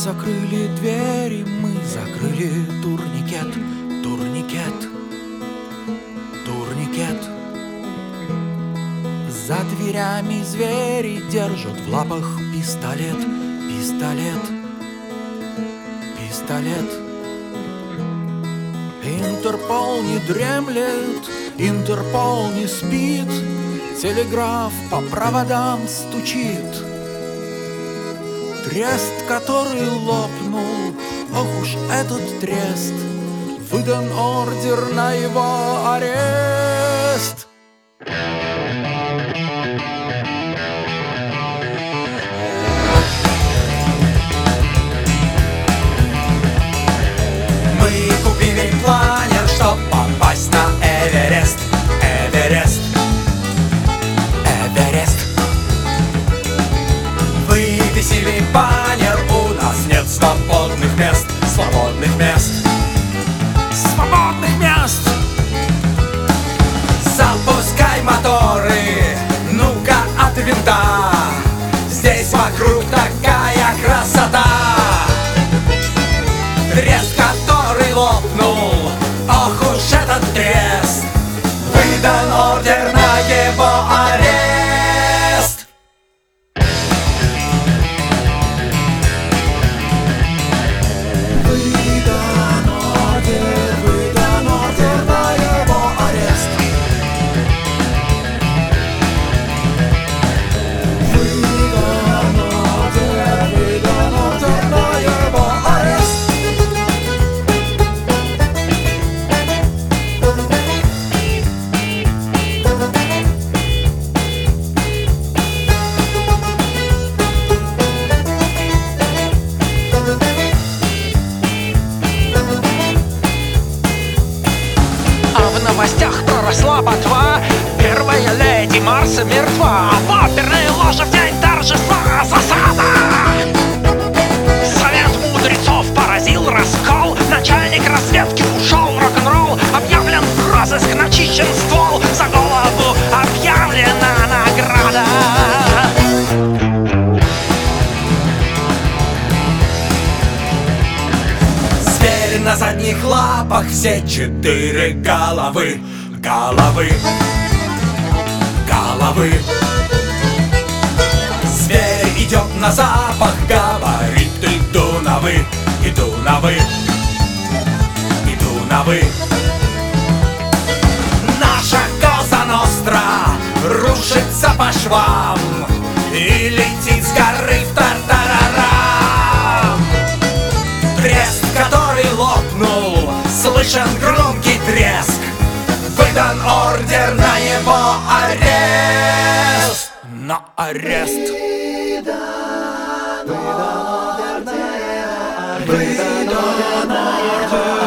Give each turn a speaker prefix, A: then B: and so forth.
A: закрыли двери, мы закрыли турникет, турникет, турникет. За дверями звери держат в лапах пистолет, пистолет, пистолет. Интерпол не дремлет, Интерпол не спит, телеграф по проводам стучит. Трест, который лопнул, ох уж этот трест, выдан ордер на его арест. Мы купили планер, чтоб попасть на Эверест, Эверест, Эверест. Вывесили баннер, у нас нет свободных мест, свободных мест, свободных мест. Запускай моторы, ну-ка от винта, здесь вокруг такая красота. Трест, который лопнул, ох уж этот трест, выдан ордер на его арест. Выдан ордер на его арест. Выдан ордер на его арест.
B: В новостях проросла ботва, первая леди Марса мертва, в оперной ложи в день торжества засада. Совет мудрецов поразил раскол, начальник разведки ушел, рок-н-ролл объявлен в розыск, начищен ствол, за голову объявлена награда.
A: Звери на задних лапах, все четыре головы, головы, головы. Зверь идет на запах, говорит: иду на вы, иду на вы, иду на вы. Наша Коза Ностра рушится по швам и летит с горы в тартарарам. Трест, который лопнул, слышен громкий треск, выдан ордер на его арест. На арест. Выдан ордер на его арест.